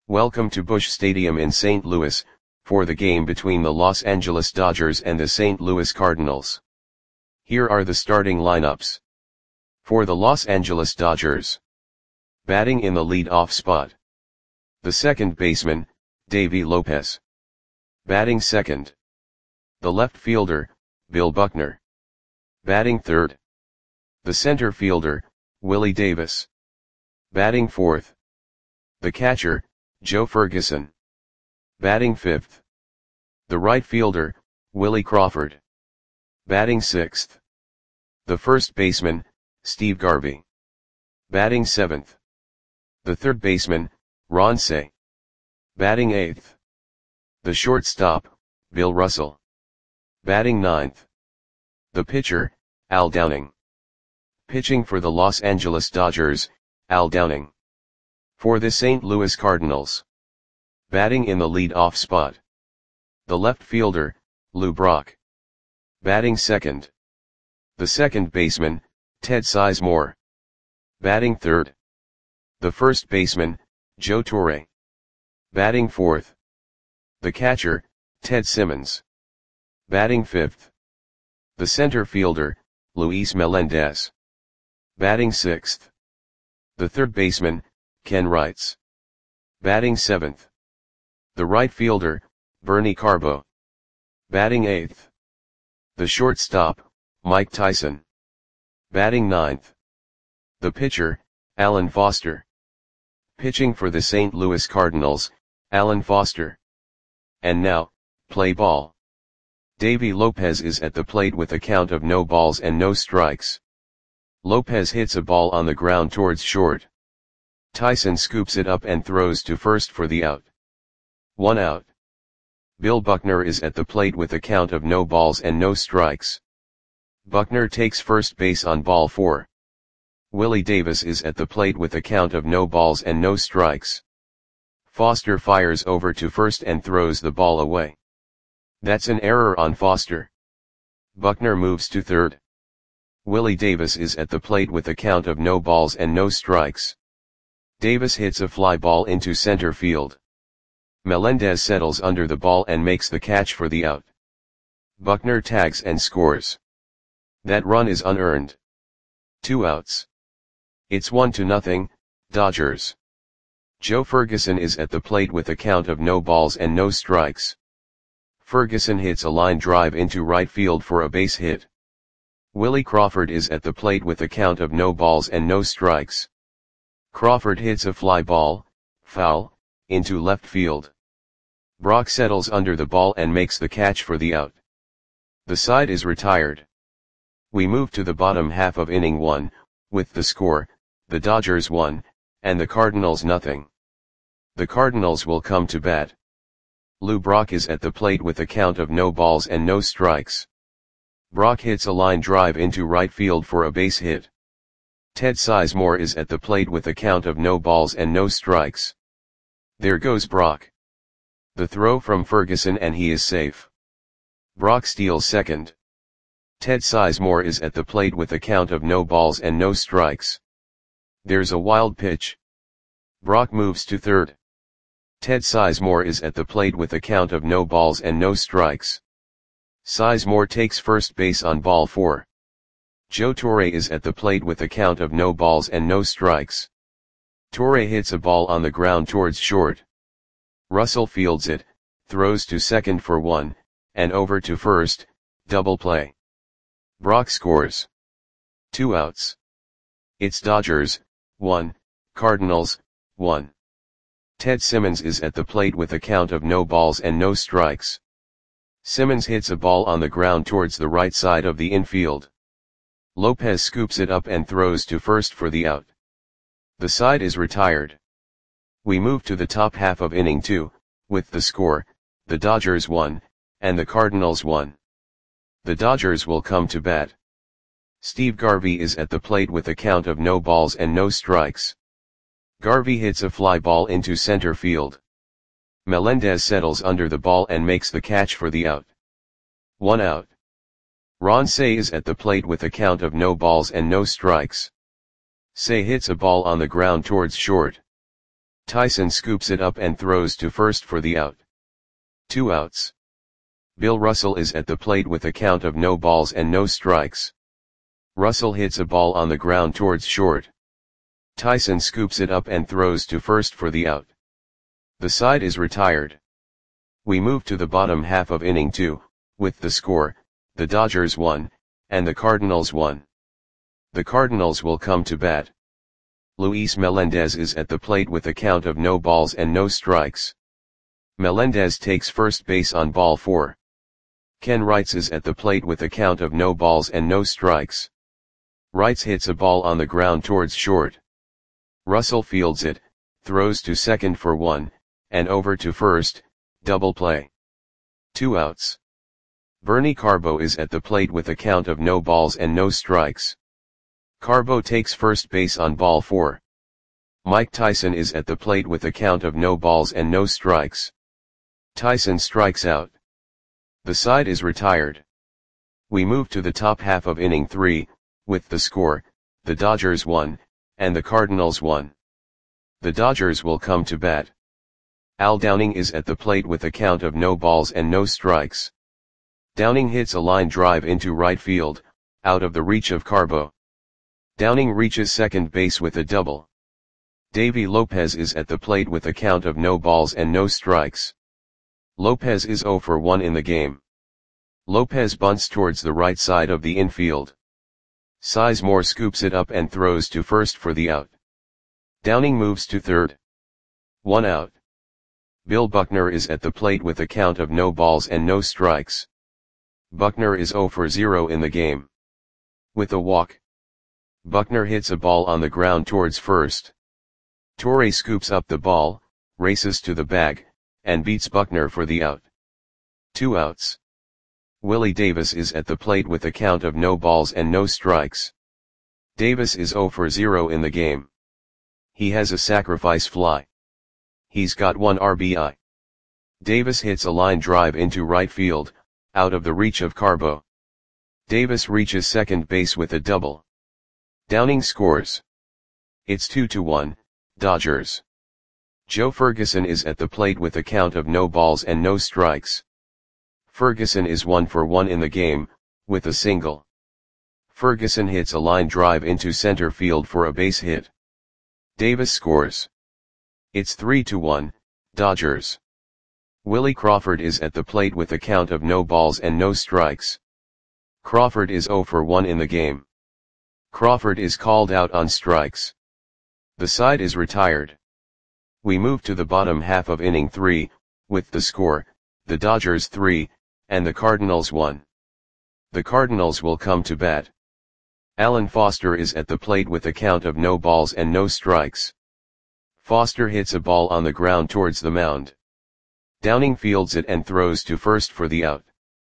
Welcome to Busch Stadium in St. Louis, for the game between the Los Angeles Dodgers and the St. Louis Cardinals. Here are the starting lineups. For the Los Angeles Dodgers. Batting in the lead-off spot. The second baseman, Davey Lopez. Batting second. The left fielder, Bill Buckner. Batting third. The center fielder, Willie Davis. Batting fourth. The catcher, Joe Ferguson. Batting fifth. The right fielder, Willie Crawford. Batting sixth. The first baseman, Steve Garvey. Batting seventh. The third baseman, Ron Cey. Batting eighth. The shortstop, Bill Russell. Batting ninth. The pitcher, Al Downing. Pitching for the Los Angeles Dodgers, Al Downing. For the St. Louis Cardinals. Batting in the lead-off spot. The left fielder, Lou Brock. Batting second. The second baseman, Ted Sizemore. Batting third. The first baseman, Joe Torre. Batting fourth. The catcher, Ted Simmons. Batting fifth. The center fielder, Luis Melendez. Batting sixth. The third baseman, Ken Wrights. Batting seventh. The right fielder, Bernie Carbo. Batting eighth. The shortstop, Mike Tyson. Batting ninth. The pitcher, Alan Foster. Pitching for the St. Louis Cardinals, Alan Foster. And now, play ball. Davey Lopez is at the plate with a count of no balls and no strikes. Lopez hits a ball on the ground towards short. Tyson scoops it up and throws to first for the out. 1 out. Bill Buckner is at the plate with a count of no balls and no strikes. Buckner takes first base on ball 4. Willie Davis is at the plate with a count of no balls and no strikes. Foster fires over to first and throws the ball away. That's an error on Foster. Buckner moves to third. Willie Davis is at the plate with a count of no balls and no strikes. Davis hits a fly ball into center field. Melendez settles under the ball and makes the catch for the out. Buckner tags and scores. That run is unearned. 2 outs. It's 1-0, Dodgers. Joe Ferguson is at the plate with a count of no balls and no strikes. Ferguson hits a line drive into right field for a base hit. Willie Crawford is at the plate with a count of no balls and no strikes. Crawford hits a fly ball, foul, into left field. Brock settles under the ball and makes the catch for the out. The side is retired. We move to the bottom half of inning 1, with the score, the Dodgers 1, and the Cardinals 0. The Cardinals will come to bat. Lou Brock is at the plate with a count of no balls and no strikes. Brock hits a line drive into right field for a base hit. Ted Sizemore is at the plate with a count of no balls and no strikes. There goes Brock. The throw from Ferguson and he is safe. Brock steals second. Ted Sizemore is at the plate with a count of no balls and no strikes. There's a wild pitch. Brock moves to third. Ted Sizemore is at the plate with a count of no balls and no strikes. Sizemore takes first base on ball 4. Joe Torre is at the plate with a count of no balls and no strikes. Torre hits a ball on the ground towards short. Russell fields it, throws to second for 1, and over to first, double play. Brock scores. 2 outs. It's Dodgers, 1, Cardinals, 1. Ted Simmons is at the plate with a count of no balls and no strikes. Simmons hits a ball on the ground towards the right side of the infield. Lopez scoops it up and throws to first for the out. The side is retired. We move to the top half of inning 2, with the score, the Dodgers 1, and the Cardinals 1. The Dodgers will come to bat. Steve Garvey is at the plate with a count of no balls and no strikes. Garvey hits a fly ball into center field. Melendez settles under the ball and makes the catch for the out. 1 out. Ron Cey is at the plate with a count of no balls and no strikes. Cey hits a ball on the ground towards short. Tyson scoops it up and throws to first for the out. 2 outs. Bill Russell is at the plate with a count of no balls and no strikes. Russell hits a ball on the ground towards short. Tyson scoops it up and throws to first for the out. The side is retired. We move to the bottom half of inning 2, with the score, the Dodgers 1, and the Cardinals 1. The Cardinals will come to bat. Luis Melendez is at the plate with a count of no balls and no strikes. Melendez takes first base on ball 4. Ken Wrights is at the plate with a count of no balls and no strikes. Wrights hits a ball on the ground towards short. Russell fields it, throws to second for 1, and over to first, double play. 2 outs. Bernie Carbo is at the plate with a count of no balls and no strikes. Carbo takes first base on ball 4. Mike Tyson is at the plate with a count of no balls and no strikes. Tyson strikes out. The side is retired. We move to the top half of inning 3, with the score, the Dodgers 1, and the Cardinals 1. The Dodgers will come to bat. Al Downing is at the plate with a count of no balls and no strikes. Downing hits a line drive into right field, out of the reach of Carbo. Downing reaches second base with a double. Davy Lopez is at the plate with a count of no balls and no strikes. Lopez is 0 for 1 in the game. Lopez bunts towards the right side of the infield. Sizemore scoops it up and throws to first for the out. Downing moves to third. 1 out. Bill Buckner is at the plate with a count of no balls and no strikes. Buckner is 0 for 0 in the game. With a walk, Buckner hits a ball on the ground towards first. Torre scoops up the ball, races to the bag, and beats Buckner for the out. 2 outs. Willie Davis is at the plate with a count of no balls and no strikes. Davis is 0 for 0 in the game. He has a sacrifice fly. He's got 1 RBI. Davis hits a line drive into right field, out of the reach of Carbo. Davis reaches second base with a double. Downing scores. It's 2-1, Dodgers. Joe Ferguson is at the plate with a count of no balls and no strikes. Ferguson is 1 for 1 in the game, with a single. Ferguson hits a line drive into center field for a base hit. Davis scores. It's 3-1, Dodgers. Willie Crawford is at the plate with a count of no balls and no strikes. Crawford is 0 for 1 in the game. Crawford is called out on strikes. The side is retired. We move to the bottom half of inning 3, with the score, the Dodgers 3, and the Cardinals 1. The Cardinals will come to bat. Alan Foster is at the plate with a count of no balls and no strikes. Foster hits a ball on the ground towards the mound. Downing fields it and throws to first for the out.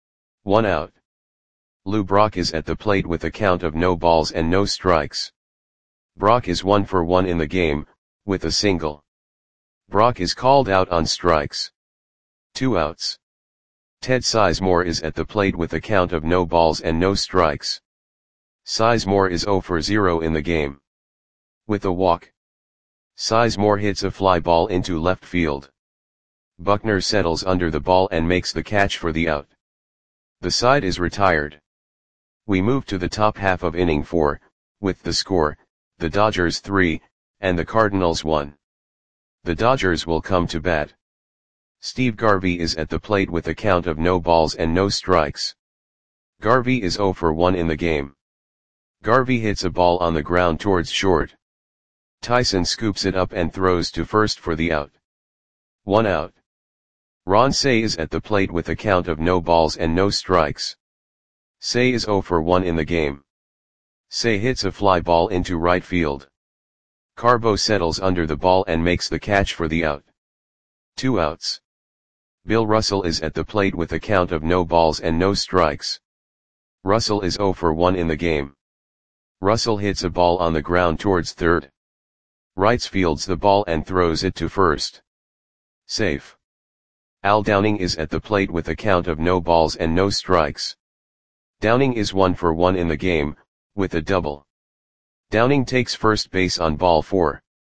1 out. Lou Brock is at the plate with a count of no balls and no strikes. Brock is 1 for 1 in the game, with a single. Brock is called out on strikes. 2 outs. Ted Sizemore is at the plate with a count of no balls and no strikes. Sizemore is 0 for 0 in the game. With a walk, Sizemore hits a fly ball into left field. Buckner settles under the ball and makes the catch for the out. The side is retired. We move to the top half of inning 4, with the score, the Dodgers 3, and the Cardinals 1. The Dodgers will come to bat. Steve Garvey is at the plate with a count of no balls and no strikes. Garvey is 0 for 1 in the game. Garvey hits a ball on the ground towards short. Tyson scoops it up and throws to first for the out. 1 out. Ron Cey is at the plate with a count of no balls and no strikes. Cey is 0 for 1 in the game. Cey hits a fly ball into right field. Carbo settles under the ball and makes the catch for the out. 2 outs. Bill Russell is at the plate with a count of no balls and no strikes. Russell is 0 for 1 in the game. Russell hits a ball on the ground towards third. Wrights fields the ball and throws it to first. Safe. Al Downing is at the plate with a count of no balls and no strikes. Downing is 1 for 1 in the game, with a double. Downing takes first base on ball 4.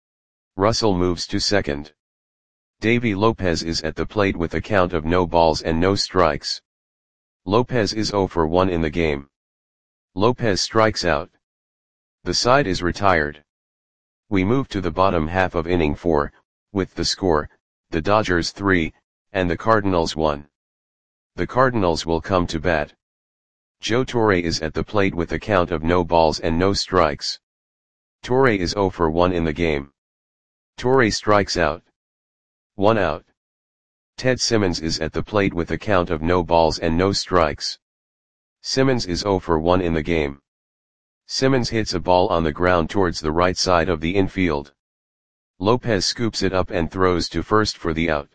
Russell moves to second. Davy Lopez is at the plate with a count of no balls and no strikes. Lopez is 0 for 1 in the game. Lopez strikes out. The side is retired. We move to the bottom half of inning 4, with the score, the Dodgers 3, and the Cardinals 1. The Cardinals will come to bat. Joe Torre is at the plate with a count of no balls and no strikes. Torre is 0 for 1 in the game. Torre strikes out. 1 out. Ted Simmons is at the plate with a count of no balls and no strikes. Simmons is 0 for 1 in the game. Simmons hits a ball on the ground towards the right side of the infield. Lopez scoops it up and throws to first for the out.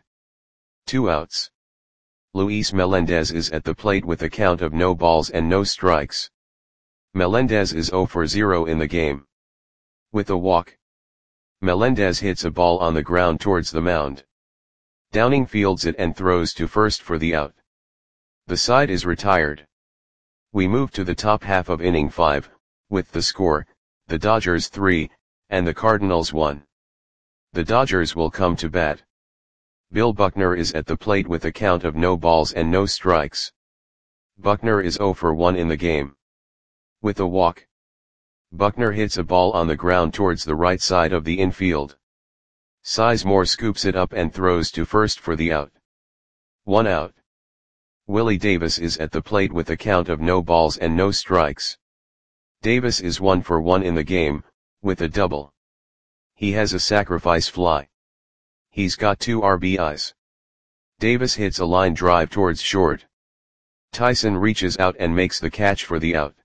2 outs. Luis Melendez is at the plate with a count of no balls and no strikes. Melendez is 0 for 0 in the game. With a walk, Melendez hits a ball on the ground towards the mound. Downing fields it and throws to first for the out. The side is retired. We move to the top half of inning 5, with the score, the Dodgers 3, and the Cardinals 1. The Dodgers will come to bat. Bill Buckner is at the plate with a count of no balls and no strikes. Buckner is 0 for 1 in the game. With a walk, Buckner hits a ball on the ground towards the right side of the infield. Sizemore scoops it up and throws to first for the out. 1 out. Willie Davis is at the plate with a count of no balls and no strikes. Davis is 1 for 1 in the game, with a double. He has a sacrifice fly. He's got 2 RBIs. Davis hits a line drive towards short. Tyson reaches out and makes the catch for the out.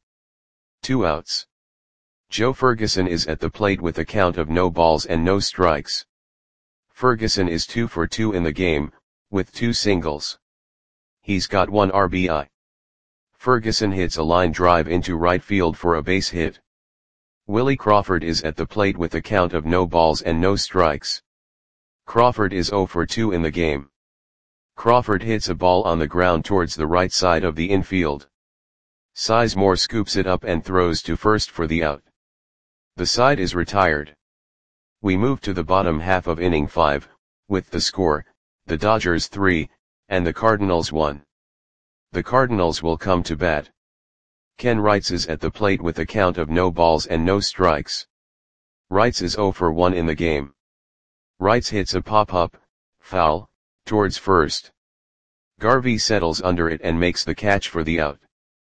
2 outs. Joe Ferguson is at the plate with a count of no balls and no strikes. Ferguson is 2 for 2 in the game, with 2 singles. He's got 1 RBI. Ferguson hits a line drive into right field for a base hit. Willie Crawford is at the plate with a count of no balls and no strikes. Crawford is 0 for 2 in the game. Crawford hits a ball on the ground towards the right side of the infield. Sizemore scoops it up and throws to first for the out. The side is retired. We move to the bottom half of inning 5, with the score, the Dodgers 3, and the Cardinals 1. The Cardinals will come to bat. Ken Wrights is at the plate with a count of no balls and no strikes. Wrights is 0 for 1 in the game. Wrights hits a pop-up, foul, towards first. Garvey settles under it and makes the catch for the out.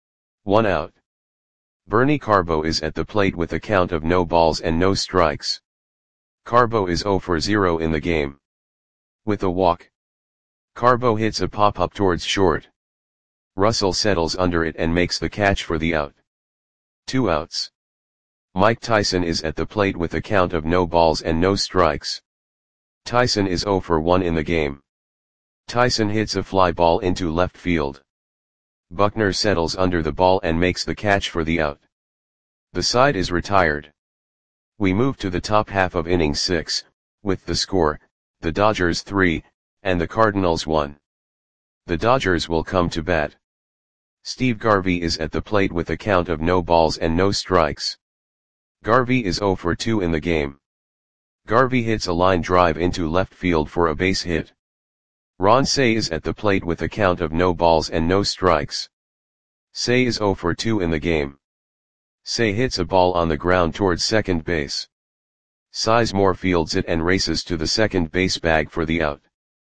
1 out. Bernie Carbo is at the plate with a count of no balls and no strikes. Carbo is 0 for 0 in the game. With a walk, Carbo hits a pop-up towards short. Russell settles under it and makes the catch for the out. 2 outs. Mike Tyson is at the plate with a count of no balls and no strikes. Tyson is 0 for 1 in the game. Tyson hits a fly ball into left field. Buckner settles under the ball and makes the catch for the out. The side is retired. We move to the top half of inning 6, with the score, the Dodgers 3, and the Cardinals 1. The Dodgers will come to bat. Steve Garvey is at the plate with a count of no balls and no strikes. Garvey is 0 for 2 in the game. Garvey hits a line drive into left field for a base hit. Ron Cey is at the plate with a count of no balls and no strikes. Cey is 0 for 2 in the game. Cey hits a ball on the ground towards second base. Sizemore fields it and races to the second base bag for the out.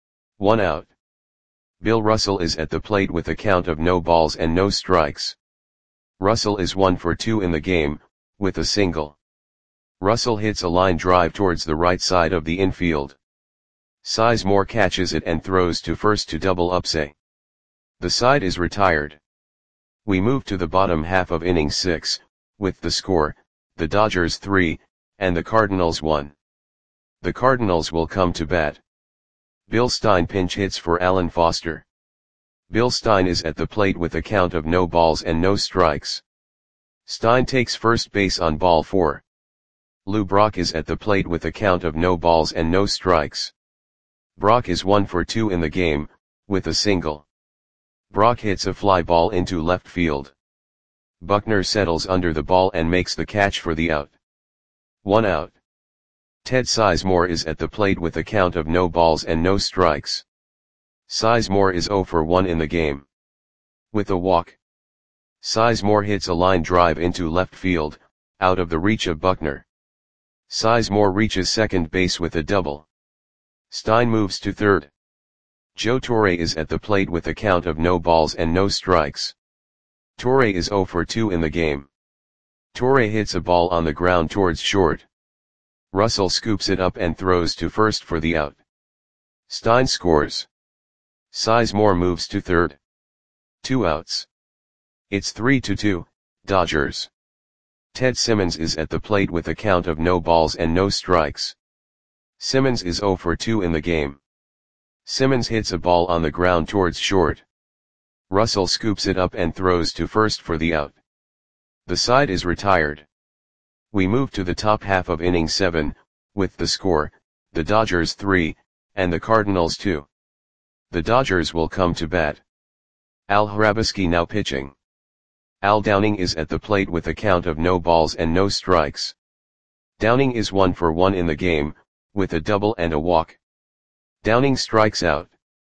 1 out. Bill Russell is at the plate with a count of no balls and no strikes. Russell is 1 for 2 in the game, with a single. Russell hits a line drive towards the right side of the infield. Sizemore catches it and throws to first to double up Cey. The side is retired. We move to the bottom half of inning 6, with the score, the Dodgers 3, and the Cardinals 1. The Cardinals will come to bat. Bill Stein pinch hits for Alan Foster. Bill Stein is at the plate with a count of no balls and no strikes. Stein takes first base on ball 4. Lou Brock is at the plate with a count of no balls and no strikes. Brock is 1 for 2 in the game, with a single. Brock hits a fly ball into left field. Buckner settles under the ball and makes the catch for the out. 1 out. Ted Sizemore is at the plate with a count of no balls and no strikes. Sizemore is 0 for 1 in the game. With a walk, Sizemore hits a line drive into left field, out of the reach of Buckner. Sizemore reaches second base with a double. Stein moves to third. Joe Torre is at the plate with a count of no balls and no strikes. Torre is 0 for 2 in the game. Torre hits a ball on the ground towards short. Russell scoops it up and throws to first for the out. Stein scores. Sizemore moves to third. 2 outs. It's 3-2, Dodgers. Ted Simmons is at the plate with a count of no balls and no strikes. Simmons is 0 for 2 in the game. Simmons hits a ball on the ground towards short. Russell scoops it up and throws to first for the out. The side is retired. We move to the top half of inning 7, with the score, the Dodgers 3, and the Cardinals 2. The Dodgers will come to bat. Al Hrabosky now pitching. Al Downing is at the plate with a count of no balls and no strikes. Downing is 1 for 1 in the game, with a double and a walk. Downing strikes out.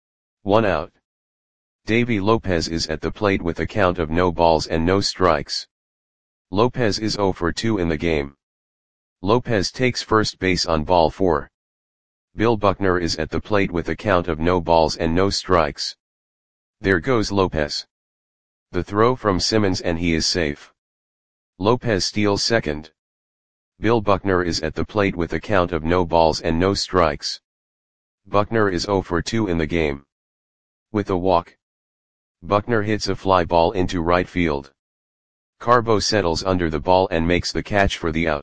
1 out. Davy Lopez is at the plate with a count of no balls and no strikes. Lopez is 0 for 2 in the game. Lopez takes first base on ball 4. Bill Buckner is at the plate with a count of no balls and no strikes. There goes Lopez. The throw from Simmons and he is safe. Lopez steals second. Bill Buckner is at the plate with a count of no balls and no strikes. Buckner is 0 for 2 in the game. With a walk, Buckner hits a fly ball into right field. Carbo settles under the ball and makes the catch for the out.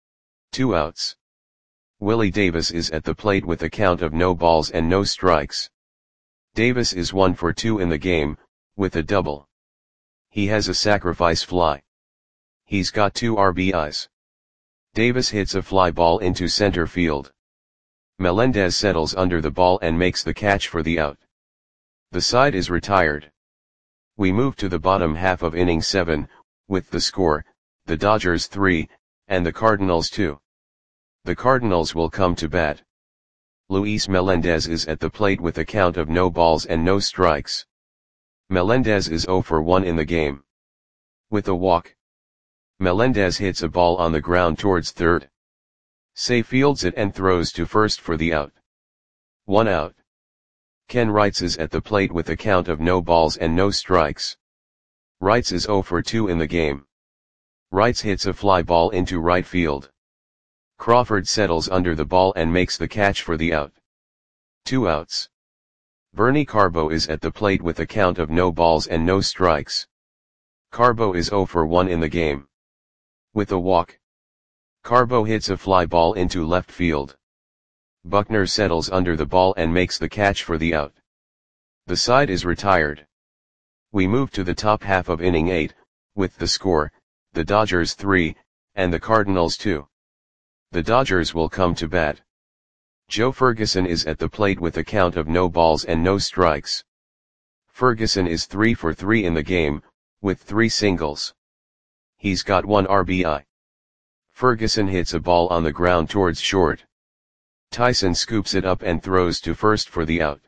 2 outs. Willie Davis is at the plate with a count of no balls and no strikes. Davis is 1 for 2 in the game, with a double. He has a sacrifice fly. He's got 2 RBIs. Davis hits a fly ball into center field. Melendez settles under the ball and makes the catch for the out. The side is retired. We move to the bottom half of inning 7, with the score, the Dodgers 3, and the Cardinals 2. The Cardinals will come to bat. Luis Melendez is at the plate with a count of no balls and no strikes. Melendez is 0 for 1 in the game. With a walk, Melendez hits a ball on the ground towards third. Say fields it and throws to first for the out. 1 out. Ken Wrights is at the plate with a count of no balls and no strikes. Wrights is 0 for 2 in the game. Wrights hits a fly ball into right field. Crawford settles under the ball and makes the catch for the out. 2 outs. Bernie Carbo is at the plate with a count of no balls and no strikes. Carbo is 0 for 1 in the game. With a walk, Carbo hits a fly ball into left field. Buckner settles under the ball and makes the catch for the out. The side is retired. We move to the top half of inning 8, with the score, the Dodgers 3, and the Cardinals 2. The Dodgers will come to bat. Joe Ferguson is at the plate with a count of no balls and no strikes. Ferguson is 3 for 3 in the game, with 3 singles. He's got 1 RBI. Ferguson hits a ball on the ground towards short. Tyson scoops it up and throws to first for the out.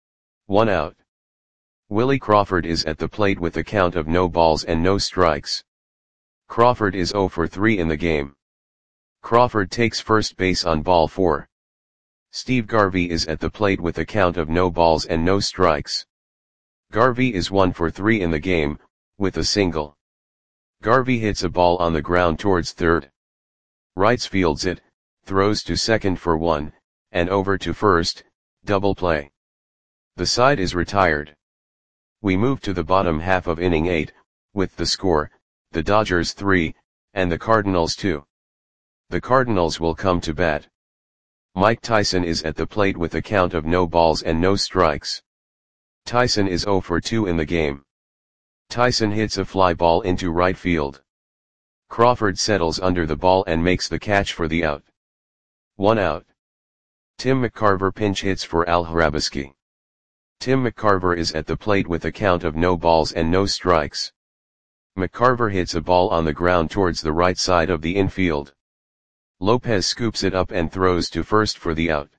1 out. Willie Crawford is at the plate with a count of no balls and no strikes. Crawford is 0 for 3 in the game. Crawford takes first base on ball 4. Steve Garvey is at the plate with a count of no balls and no strikes. Garvey is 1 for 3 in the game, with a single. Garvey hits a ball on the ground towards third. Wrights fields it, throws to second for 1, and over to first, double play. The side is retired. We move to the bottom half of inning 8, with the score, the Dodgers 3, and the Cardinals 2. The Cardinals will come to bat. Mike Tyson is at the plate with a count of no balls and no strikes. Tyson is 0 for 2 in the game. Tyson hits a fly ball into right field. Crawford settles under the ball and makes the catch for the out. 1 out. Tim McCarver pinch hits for Al Hrabosky. Tim McCarver is at the plate with a count of no balls and no strikes. McCarver hits a ball on the ground towards the right side of the infield. Lopez scoops it up and throws to first for the out.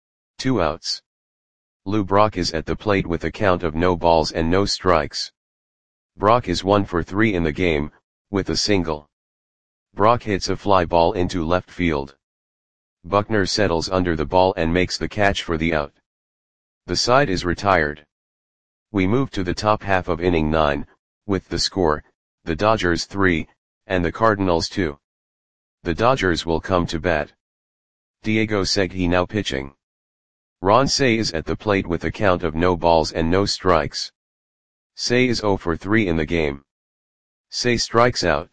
2 outs. Lou Brock is at the plate with a count of no balls and no strikes. Brock is 1 for 3 in the game, with a single. Brock hits a fly ball into left field. Buckner settles under the ball and makes the catch for the out. The side is retired. We move to the top half of inning 9, with the score, the Dodgers 3, and the Cardinals 2. The Dodgers will come to bat. Diego Segui now pitching. Ron Cey is at the plate with a count of no balls and no strikes. Cey is 0 for 3 in the game. Cey strikes out.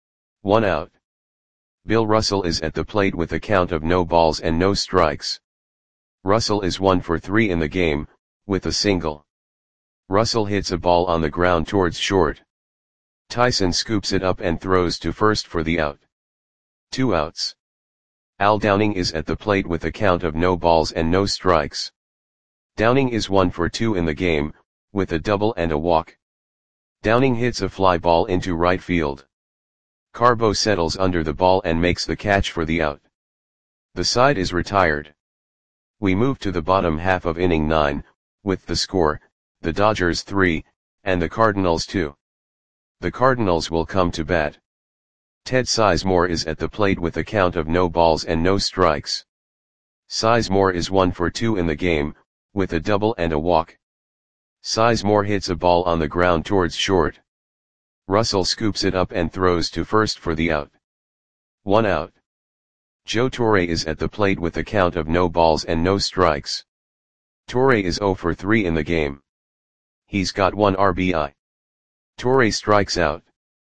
1 out. Bill Russell is at the plate with a count of no balls and no strikes. Russell is 1 for 3 in the game, with a single. Russell hits a ball on the ground towards short. Tyson scoops it up and throws to first for the out. 2 outs. Al Downing is at the plate with a count of no balls and no strikes. Downing is 1 for 2 in the game, with a double and a walk. Downing hits a fly ball into right field. Carbo settles under the ball and makes the catch for the out. The side is retired. We move to the bottom half of inning 9, with the score, the Dodgers 3, and the Cardinals 2. The Cardinals will come to bat. Ted Sizemore is at the plate with a count of no balls and no strikes. Sizemore is 1 for 2 in the game, with a double and a walk. Sizemore hits a ball on the ground towards short. Russell scoops it up and throws to first for the out. 1 out. Joe Torre is at the plate with a count of no balls and no strikes. Torre is 0 for 3 in the game. He's got 1 RBI. Torre strikes out.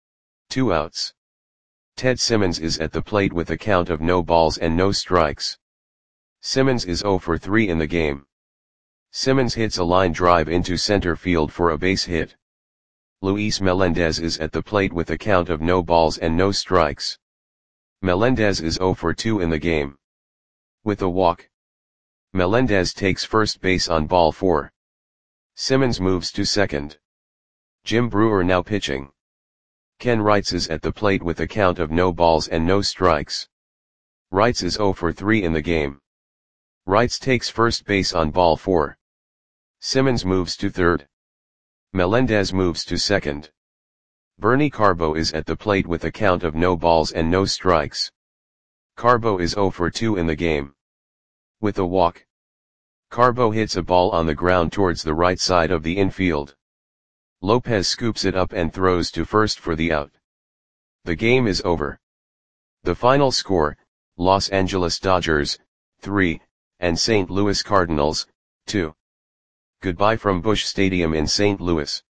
2 outs. Ted Simmons is at the plate with a count of no balls and no strikes. Simmons is 0 for 3 in the game. Simmons hits a line drive into center field for a base hit. Luis Melendez is at the plate with a count of no balls and no strikes. Melendez is 0 for 2 in the game. With a walk. Melendez takes first base on ball 4. Simmons moves to second. Jim Brewer now pitching. Ken Wrights is at the plate with a count of no balls and no strikes. Wrights is 0 for 3 in the game. Wrights takes first base on ball 4. Simmons moves to third. Melendez moves to second. Bernie Carbo is at the plate with a count of no balls and no strikes. Carbo is 0 for 2 in the game. With a walk. Carbo hits a ball on the ground towards the right side of the infield. Lopez scoops it up and throws to first for the out. The game is over. The final score, Los Angeles Dodgers, 3, and St. Louis Cardinals, 2. Goodbye from Busch Stadium in St. Louis.